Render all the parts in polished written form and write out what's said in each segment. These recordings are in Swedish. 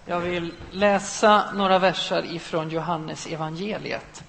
Jag vill läsa några verser ifrån Johannes evangeliet.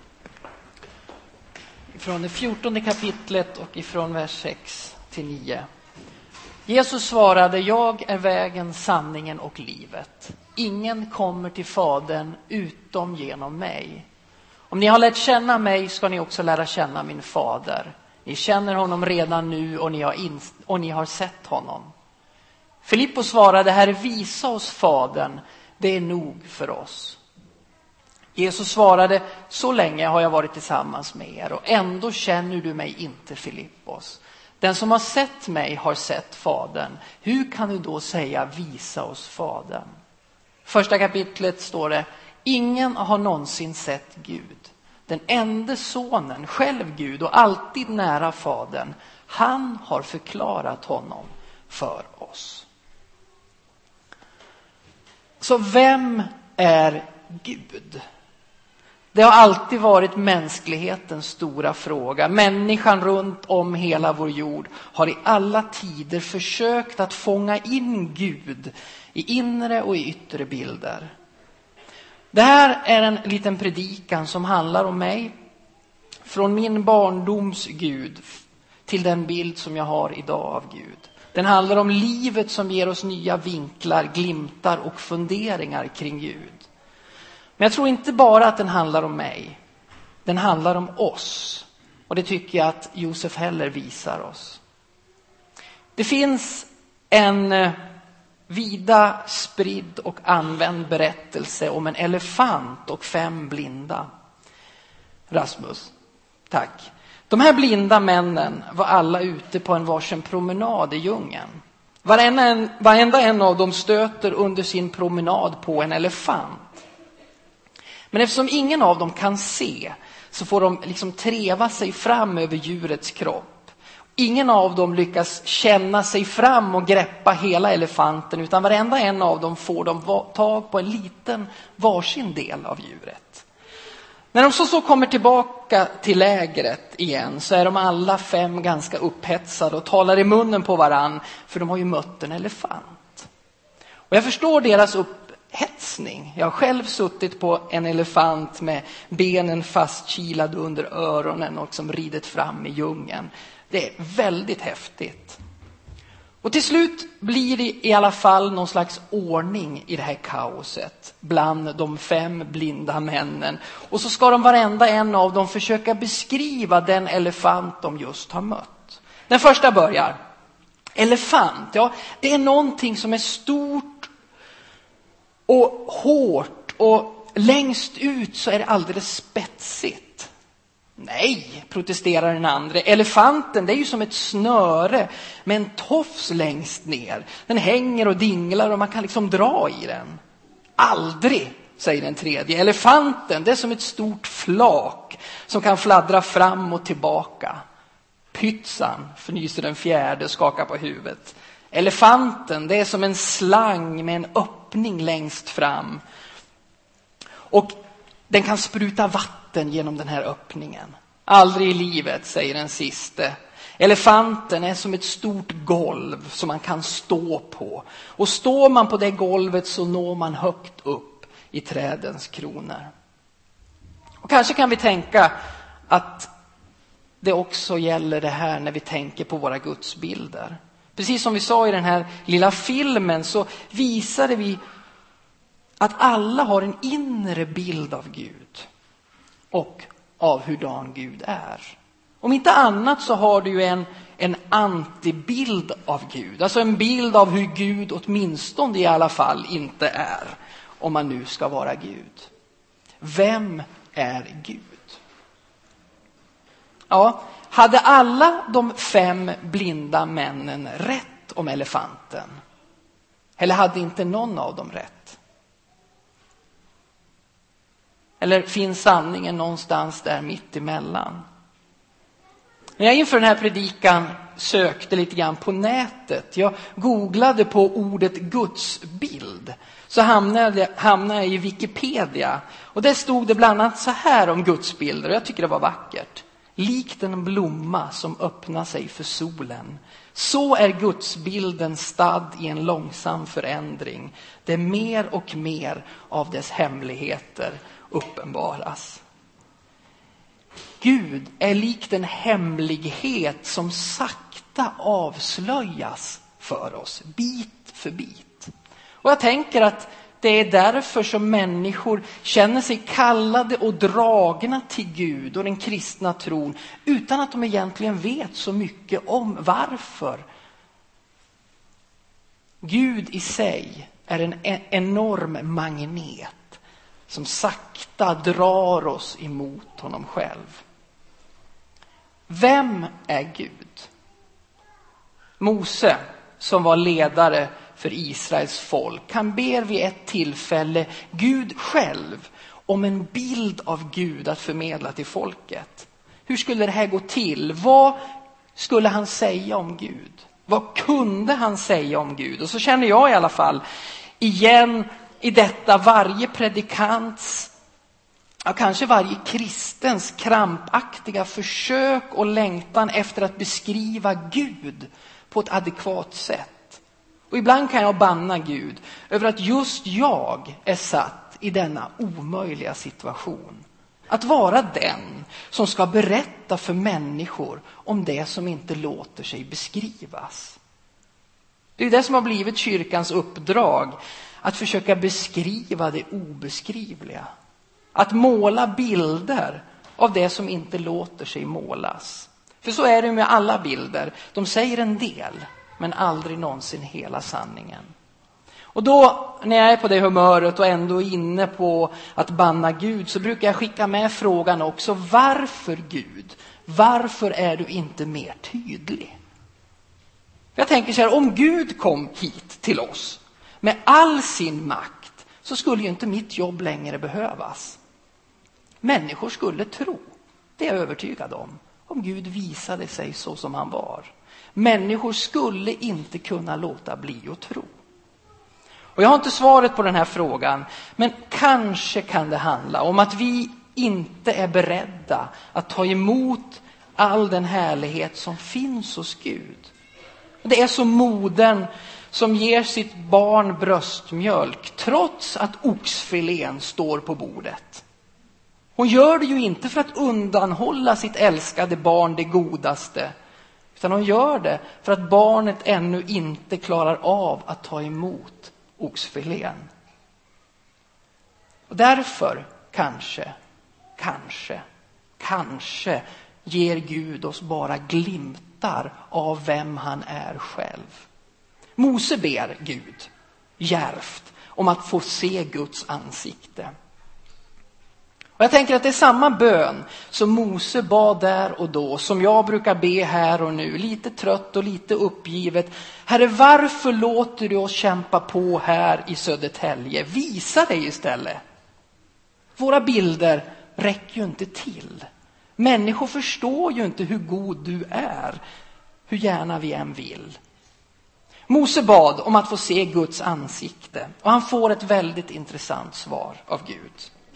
Från det 14:e kapitlet och ifrån vers 6 till 9. Jesus svarade: jag är vägen, sanningen och livet. Ingen kommer till Fadern utom genom mig. Om ni har lärt känna mig ska ni också lära känna min fader. Ni känner honom redan nu och ni har sett honom. Filippos svarade: Herre, visa oss Fadern, det är nog för oss. Jesus svarade: så länge har jag varit tillsammans med er och ändå känner du mig inte, Filippos. Den som har sett mig har sett Fadern. Hur kan du då säga: visa oss Fadern? Första kapitlet står det: ingen har någonsin sett Gud. Den enda sonen, själv Gud och alltid nära Fadern, han har förklarat honom för oss. Så vem är Gud? Det har alltid varit mänsklighetens stora fråga. Människan runt om hela vår jord har i alla tider försökt att fånga in Gud i inre och i yttre bilder. Det här är en liten predikan som handlar om mig. Från min barndoms Gud till den bild som jag har idag av Gud. Den handlar om livet som ger oss nya vinklar, glimtar och funderingar kring Gud. Men jag tror inte bara att den handlar om mig. Den handlar om oss. Och det tycker jag att Josef Heller visar oss. Det finns en vida spridd och använd berättelse om en elefant och 5 blinda. Rasmus, tack. De här blinda männen var alla ute på en varsin promenad i djungeln. Varenda en av dem stöter under sin promenad på en elefant. Men eftersom ingen av dem kan se så får de liksom treva sig fram över djurets kropp. Ingen av dem lyckas känna sig fram och greppa hela elefanten, utan varenda en av dem får de tag på en liten varsin del av djuret. När de så kommer tillbaka till lägret igen så är de alla 5 ganska upphetsade och talar i munnen på varann, för de har ju mött en elefant. Och jag förstår deras upphetsning. Jag har själv suttit på en elefant med benen fastkilade under öronen och som ridit fram i djungeln. Det är väldigt häftigt. Och till slut blir det i alla fall någon slags ordning i det här kaoset bland de 5 blinda männen. Och så ska de varenda en av dem försöka beskriva den elefant de just har mött. Den första börjar: elefant, ja, det är någonting som är stort och hårt, och längst ut så är det alldeles spetsigt. Nej, protesterar den andra. Elefanten, det är ju som ett snöre med en tofs längst ner. Den hänger och dinglar och man kan liksom dra i den. Aldrig, säger den tredje. Elefanten, det är som ett stort flak som kan fladdra fram och tillbaka. Pytsan, förnyser den fjärde och skakar på huvudet. Elefanten, det är som en slang med en öppning längst fram. Och den kan spruta vatten genom den här öppningen. Aldrig i livet, säger den siste. Elefanten är som ett stort golv som man kan stå på. Och står man på det golvet så når man högt upp i trädens kronor. Och kanske kan vi tänka att det också gäller det här när vi tänker på våra gudsbilder. Precis som vi sa i den här lilla filmen så visade vi att alla har en inre bild av Gud och av hurdan Gud är. Om inte annat så har du ju en antibild av Gud. Alltså en bild av hur Gud åtminstone i alla fall inte är, om man nu ska vara Gud. Vem är Gud? Ja, hade alla de 5 blinda männen rätt om elefanten? Eller hade inte någon av dem rätt? Eller finns sanningen någonstans där mitt emellan? När jag inför den här predikan sökte lite grann på nätet, jag googlade på ordet gudsbild, så hamnade jag i Wikipedia. Och där stod det bland annat så här om gudsbilder, och jag tycker det var vackert. Likt en blomma som öppnar sig för solen. Så är gudsbilden stadd i en långsam förändring. Det mer och mer av dess hemligheter uppenbaras. Gud är likt en hemlighet som sakta avslöjas för oss, bit för bit. Och jag tänker att det är därför som människor känner sig kallade och dragna till Gud och den kristna tron utan att de egentligen vet så mycket om varför. Gud i sig är en enorm magnet som sakta drar oss emot honom själv. Vem är Gud? Mose, som var ledare för Israels folk, han ber vid ett tillfälle Gud själv om en bild av Gud att förmedla till folket. Hur skulle det här gå till? Vad skulle han säga om Gud? Vad kunde han säga om Gud? Och så känner jag i alla fall igen i detta varje predikants, ja, kanske varje kristens krampaktiga försök och längtan efter att beskriva Gud på ett adekvat sätt. Och ibland kan jag banna Gud över att just jag är satt i denna omöjliga situation. Att vara den som ska berätta för människor om det som inte låter sig beskrivas. Det är det som har blivit kyrkans uppdrag. Att försöka beskriva det obeskrivliga. Att måla bilder av det som inte låter sig målas. För så är det med alla bilder. De säger en del, men aldrig någonsin hela sanningen. Och då, när jag är på det humöret och ändå är inne på att banna Gud, så brukar jag skicka med frågan också: varför Gud? Varför är du inte mer tydlig? Jag tänker så här, om Gud kom hit till oss med all sin makt, så skulle ju inte mitt jobb längre behövas. Människor skulle tro, det är jag övertygad om Gud visade sig så som han var. Människor skulle inte kunna låta bli att tro. Och jag har inte svaret på den här frågan, men kanske kan det handla om att vi inte är beredda att ta emot all den härlighet som finns hos Gud. Det är som modern som ger sitt barn bröstmjölk trots att oxfilén står på bordet. Hon gör det ju inte för att undanhålla sitt älskade barn det godaste, utan hon gör det för att barnet ännu inte klarar av att ta emot oxfilén. Och därför kanske ger Gud oss bara glimtar av vem han är själv. Mose ber Gud djärvt om att få se Guds ansikte. Och jag tänker att det är samma bön som Mose bad där och då, som jag brukar be här och nu, lite trött och lite uppgivet. Herre, varför låter du oss kämpa på här i Södertälje? Visa dig istället. Våra bilder räcker ju inte till. Människor förstår ju inte hur god du är, hur gärna vi än vill. Mose bad om att få se Guds ansikte, och han får ett väldigt intressant svar av Gud.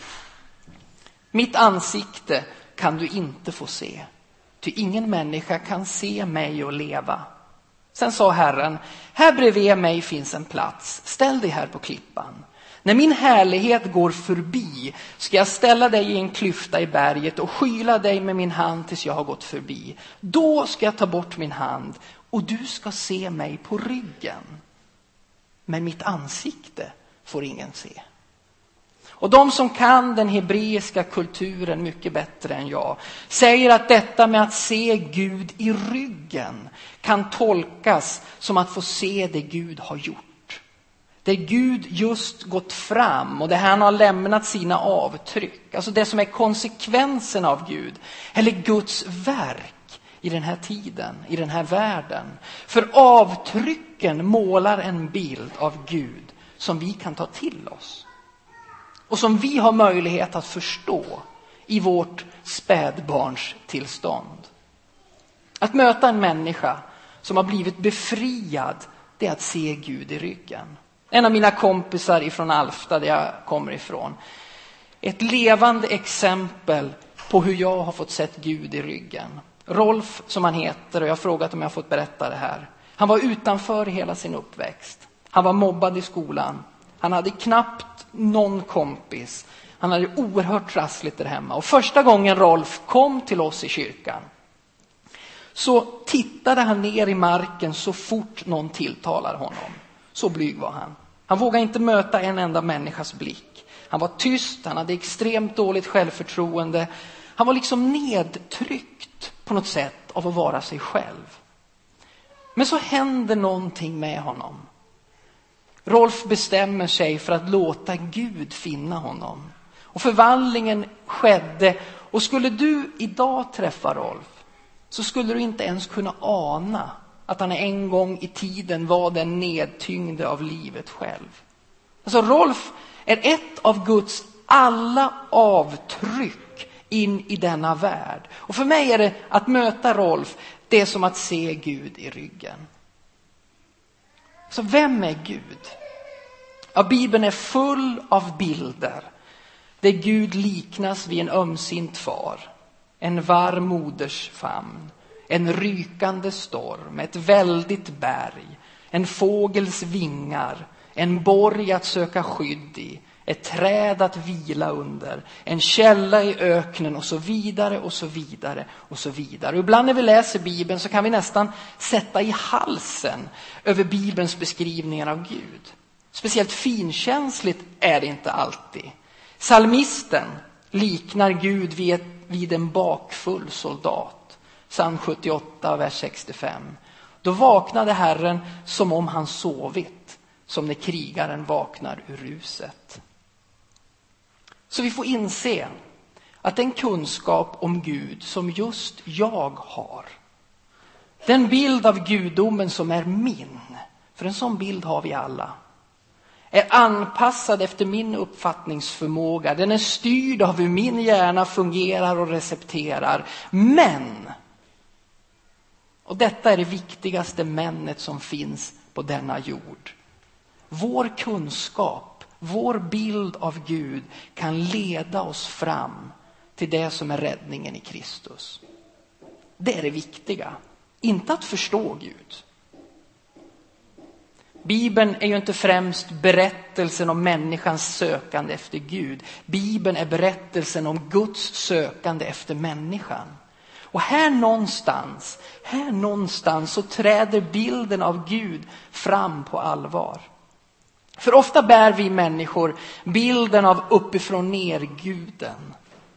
Mitt ansikte kan du inte få se, ty ingen människa kan se mig och leva. Sen sa Herren: här bredvid mig finns en plats, ställ dig här på klippan. När min härlighet går förbi ska jag ställa dig i en klyfta i berget och skyla dig med min hand tills jag har gått förbi. Då ska jag ta bort min hand och du ska se mig på ryggen. Men mitt ansikte får ingen se. Och de som kan den hebreiska kulturen mycket bättre än jag säger att detta med att se Gud i ryggen kan tolkas som att få se det Gud har gjort. Det Gud just gått fram och det han har lämnat sina avtryck. Alltså det som är konsekvensen av Gud. Eller Guds verk i den här tiden, i den här världen. För avtrycken målar en bild av Gud som vi kan ta till oss. Och som vi har möjlighet att förstå i vårt spädbarns tillstånd. Att möta en människa som har blivit befriad, det är att se Gud i ryggen. En av mina kompisar ifrån Alfta, där jag kommer ifrån. Ett levande exempel på hur jag har fått sett Gud i ryggen. Rolf, som han heter, och jag har frågat om jag har fått berätta det här. Han var utanför hela sin uppväxt. Han var mobbad i skolan. Han hade knappt någon kompis. Han hade oerhört trassligt där hemma. Och första gången Rolf kom till oss i kyrkan så tittade han ner i marken så fort någon tilltalar honom. Så blyg var han. Han vågade inte möta en enda människas blick. Han var tyst, han hade extremt dåligt självförtroende. Han var liksom nedtryckt på något sätt av att vara sig själv. Men så händer någonting med honom. Rolf bestämmer sig för att låta Gud finna honom. Och förvandlingen skedde. Och skulle du idag träffa Rolf så skulle du inte ens kunna ana att han en gång i tiden var den nedtyngde av livet själv. Alltså Rolf är ett av Guds alla avtryck in i denna värld. Och för mig är det att möta Rolf, det är som att se Gud i ryggen. Så vem är Gud? Ja, Bibeln är full av bilder där Gud liknas vid en ömsint far, en varm moders famn, en rykande storm, ett väldigt berg, en fågels vingar, en borg att söka skydd i, ett träd att vila under, en källa i öknen och så vidare och så vidare och så vidare. Och ibland när vi läser Bibeln så kan vi nästan sätta i halsen över Bibelns beskrivningar av Gud. Speciellt finkänsligt är det inte alltid. Psalmisten liknar Gud vid en bakfull soldat. Psalm 78, vers 65. Då vaknade Herren som om han sovit, som när krigaren vaknar ur ruset. Så vi får inse att den kunskap om Gud som just jag har, den bild av gudomen som är min, för en sån bild har vi alla, är anpassad efter min uppfattningsförmåga. Den är styrd av hur min hjärna fungerar och recepterar. Men, och detta är det viktigaste männet som finns på denna jord. Vår kunskap, vår bild av Gud kan leda oss fram till det som är räddningen i Kristus. Det är det viktiga. Inte att förstå Gud. Bibeln är ju inte främst berättelsen om människans sökande efter Gud. Bibeln är berättelsen om Guds sökande efter människan. Och här någonstans så träder bilden av Gud fram på allvar. För ofta bär vi människor bilden av uppifrån ner guden,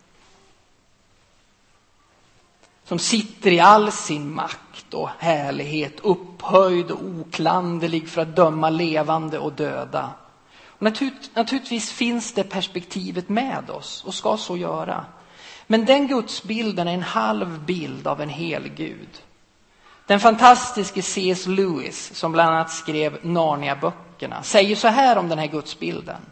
som sitter i all sin makt och härlighet, upphöjd och oklanderlig för att döma levande och döda. Och naturligtvis finns det perspektivet med oss och ska så göra. Men den gudsbilden är en halv bild av en hel Gud. Den fantastiske C.S. Lewis, som bland annat skrev Narnia-böckerna, säger så här om den här gudsbilden.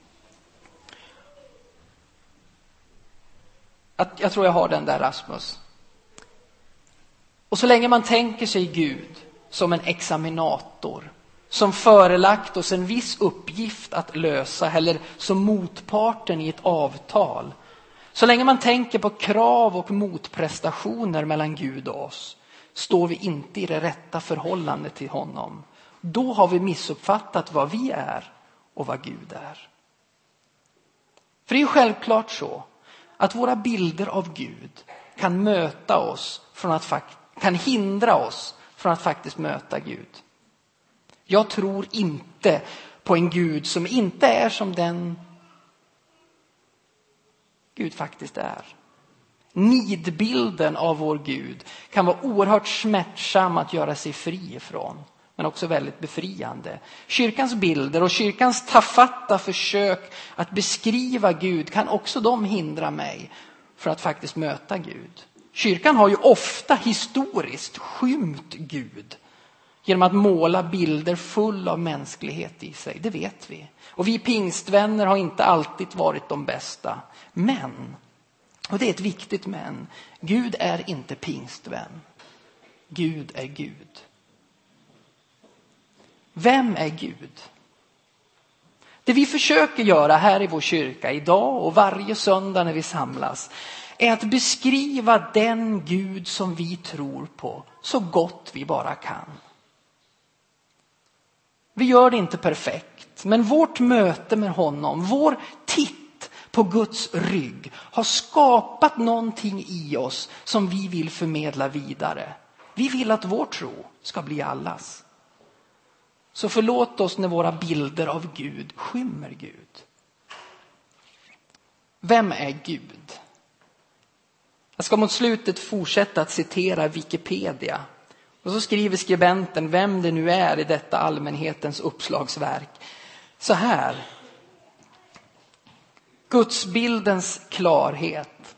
Jag tror jag har den där, Rasmus. Och så länge man tänker sig Gud som en examinator, som förelagt oss en viss uppgift att lösa, eller som motparten i ett avtal, så länge man tänker på krav och motprestationer mellan Gud och oss, står vi inte i det rätta förhållandet till honom. Då har vi missuppfattat vad vi är och vad Gud är. För det är ju självklart så att våra bilder av Gud kan möta oss kan hindra oss från att faktiskt möta Gud. Jag tror inte på en Gud som inte är som den Gud faktiskt är. Nidbilden av vår Gud kan vara oerhört smärtsam att göra sig fri ifrån, men också väldigt befriande. Kyrkans bilder och kyrkans tafatta försök att beskriva Gud kan också de hindra mig för att faktiskt möta Gud. Kyrkan har ju ofta historiskt skymt Gud genom att måla bilder full av mänsklighet i sig. Det vet vi. Och vi pingstvänner har inte alltid varit de bästa. Men, och det är ett viktigt men, Gud är inte pingstvän. Gud är Gud. Vem är Gud? Det vi försöker göra här i vår kyrka idag och varje söndag när vi samlas är att beskriva den Gud som vi tror på så gott vi bara kan. Vi gör det inte perfekt, men vårt möte med honom, vår titt på Guds rygg har skapat någonting i oss som vi vill förmedla vidare. Vi vill att vår tro ska bli allas. Så förlåt oss när våra bilder av Gud skymmer Gud. Vem är Gud? Jag ska mot slutet fortsätta att citera Wikipedia. Och så skriver skribenten, vem det nu är i detta allmänhetens uppslagsverk, så här. Gudsbildens klarhet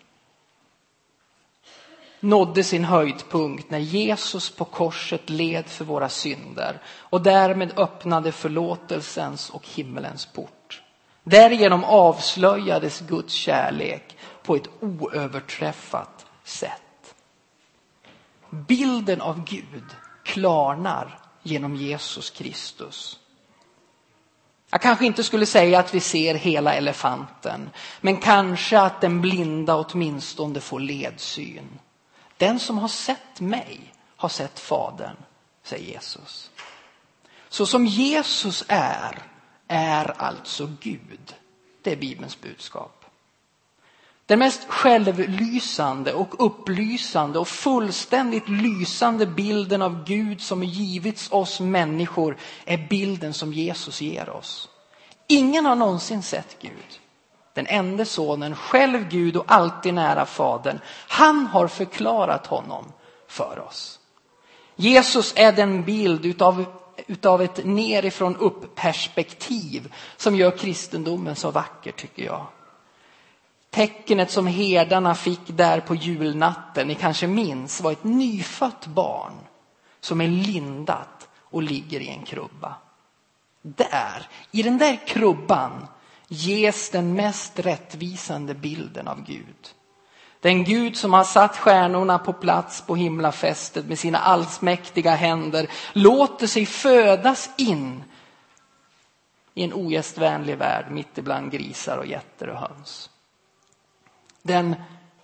nådde sin höjdpunkt när Jesus på korset led för våra synder och därmed öppnade förlåtelsens och himmelens port. Därigenom avslöjades Guds kärlek på ett oöverträffat sätt. Bilden av Gud klarnar genom Jesus Kristus. Jag kanske inte skulle säga att vi ser hela elefanten, men kanske att den blinda åtminstone får ledsyn. Den som har sett mig har sett Fadern, säger Jesus. Så som Jesus är alltså Gud. Det är Bibelns budskap. Den mest självlysande och upplysande och fullständigt lysande bilden av Gud som givits oss människor är bilden som Jesus ger oss. Ingen har någonsin sett Gud. Den enda sonen, själv Gud och alltid nära Fadern, han har förklarat honom för oss. Jesus är den bild utav ett nerifrån upp perspektiv som gör kristendomen så vacker, tycker jag. Tecknet som herdarna fick där på julnatten, ni kanske minns, var ett nyfött barn som är lindat och ligger i en krubba. Där, i den där krubban, ges den mest rättvisande bilden av Gud. Den Gud som har satt stjärnorna på plats på himlafästet med sina allsmäktiga händer låter sig födas in i en ogästvänlig värld mitt ibland grisar och getter och höns. Den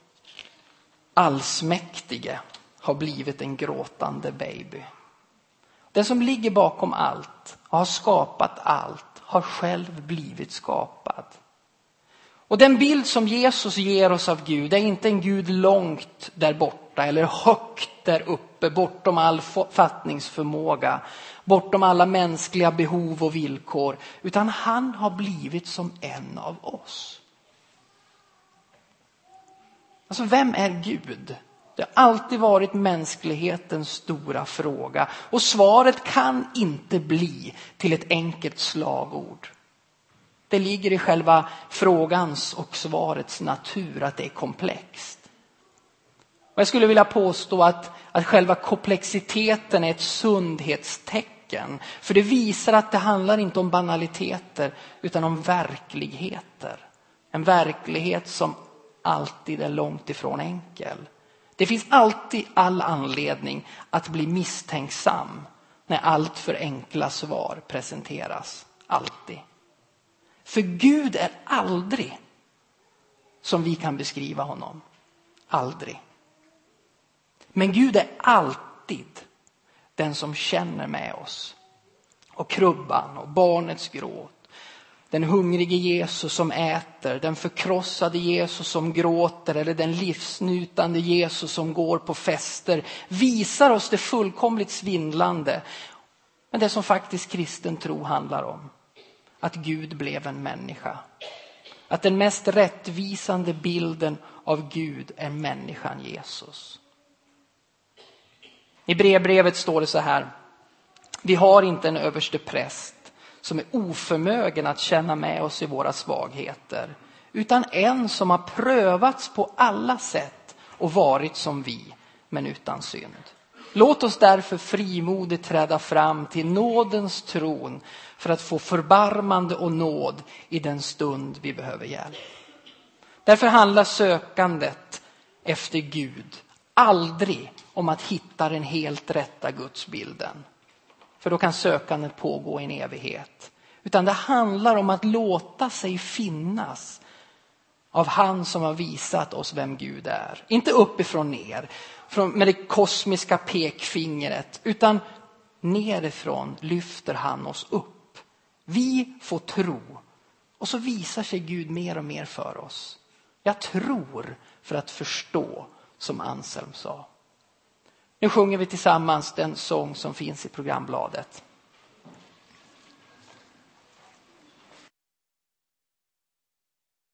allsmäktige har blivit en gråtande baby. Den som ligger bakom allt och har skapat allt har själv blivit skapad. Och den bild som Jesus ger oss av Gud är inte en Gud långt där borta eller högt där uppe, bortom all fattningsförmåga, bortom alla mänskliga behov och villkor, utan han har blivit som en av oss. Alltså, vem är Gud? Det har alltid varit mänsklighetens stora fråga. Och svaret kan inte bli till ett enkelt slagord. Det ligger i själva frågans och svarets natur att det är komplext. Och jag skulle vilja påstå att själva komplexiteten är ett sundhetstecken. För det visar att det handlar inte om banaliteter utan om verkligheter. En verklighet som alltid är långt ifrån enkel. Det finns alltid all anledning att bli misstänksam när allt för enkla svar presenteras. Alltid. För Gud är aldrig som vi kan beskriva honom. Aldrig. Men Gud är alltid den som känner med oss. Och krubban och barnets gråt. Den hungrige Jesus som äter, den förkrossade Jesus som gråter eller den livsnutande Jesus som går på fester visar oss det fullkomligt svindlande. Men det som faktiskt kristen tro handlar om. Att Gud blev en människa. Att den mest rättvisande bilden av Gud är människan Jesus. I Hebreerbrevet står det så här. Vi har inte en överste präst som är oförmögen att känna med oss i våra svagheter, utan en som har prövats på alla sätt och varit som vi, men utan synd. Låt oss därför frimodigt träda fram till nådens tron för att få förbarmande och nåd i den stund vi behöver hjälp. Därför handlar sökandet efter Gud aldrig om att hitta den helt rätta gudsbilden. För då kan sökandet pågå i en evighet. Utan det handlar om att låta sig finnas av han som har visat oss vem Gud är. Inte uppifrån ner, med det kosmiska pekfingret, utan nerifrån lyfter han oss upp. Vi får tro, och så visar sig Gud mer och mer för oss. Jag tror för att förstå, som Anselm sa. Nu sjunger vi tillsammans den sång som finns i programbladet.